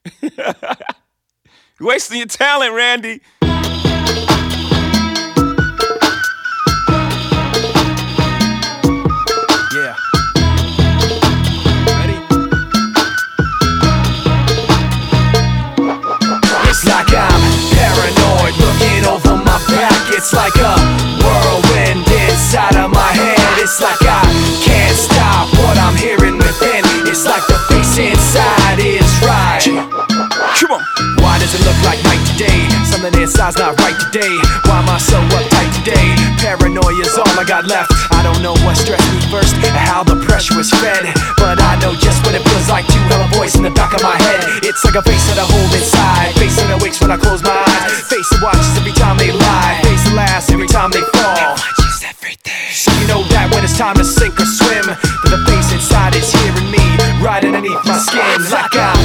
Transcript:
You're wasting your talent, Randy. Yeah. Ready? It's like I'm paranoid, looking over my back. It's like a whirlwind inside of my head. It's like I can't stop what I'm hearing within. It's like the face inside is right. Come on. Why does it look like night today? Something inside's not right today. Why am I so uptight today? Paranoia's all I got left. I don't know what stressed me first or how the pressure was fed, but I know just what it feels like to have a voice in the back of my head. It's like a face that I hold inside, face that awakes when I close my eyes, face that watches every time they lie, face that laughs every time they fall. So you know that when it's time to sink or swim, that the face inside is hearing me right underneath my skin. Like I'm